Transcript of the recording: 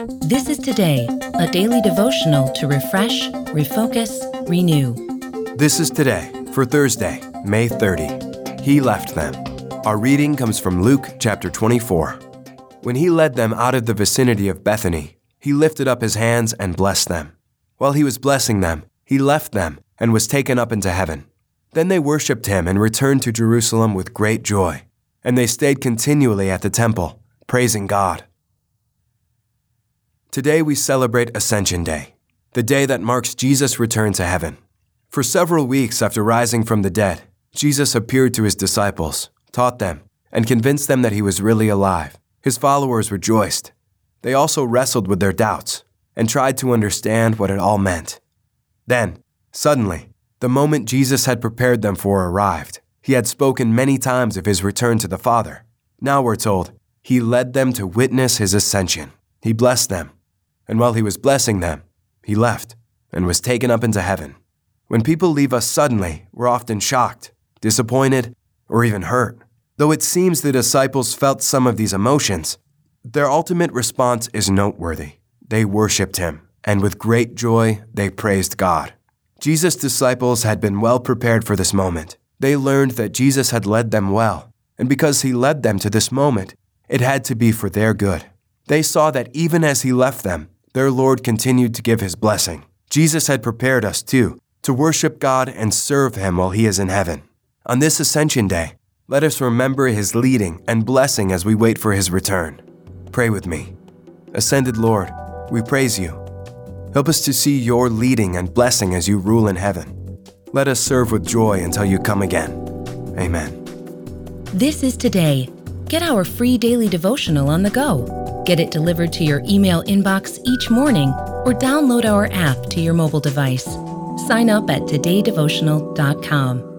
This is Today, a daily devotional to refresh, refocus, renew. This is Today for Thursday, May 30. He left them. Our reading comes from Luke chapter 24. When he led them out of the vicinity of Bethany, he lifted up his hands and blessed them. While he was blessing them, he left them and was taken up into heaven. Then they worshipped him and returned to Jerusalem with great joy. And they stayed continually at the temple, praising God. Today we celebrate Ascension Day, the day that marks Jesus' return to heaven. For several weeks after rising from the dead, Jesus appeared to his disciples, taught them, and convinced them that he was really alive. His followers rejoiced. They also wrestled with their doubts and tried to understand what it all meant. Then, suddenly, the moment Jesus had prepared them for arrived. He had spoken many times of his return to the Father. Now we're told, he led them to witness his ascension. He blessed them. And while he was blessing them, he left and was taken up into heaven. When people leave us suddenly, we're often shocked, disappointed, or even hurt. Though it seems the disciples felt some of these emotions, their ultimate response is noteworthy. They worshipped him, and with great joy, they praised God. Jesus' disciples had been well prepared for this moment. They learned that Jesus had led them well, and because he led them to this moment, it had to be for their good. They saw that even as he left them, their Lord continued to give his blessing. Jesus had prepared us too, to worship God and serve him while he is in heaven. On this Ascension Day, let us remember his leading and blessing as we wait for his return. Pray with me. Ascended Lord, we praise you. Help us to see your leading and blessing as you rule in heaven. Let us serve with joy until you come again. Amen. This is Today. Get our free daily devotional on the go. Get it delivered to your email inbox each morning or download our app to your mobile device. Sign up at todaydevotional.com.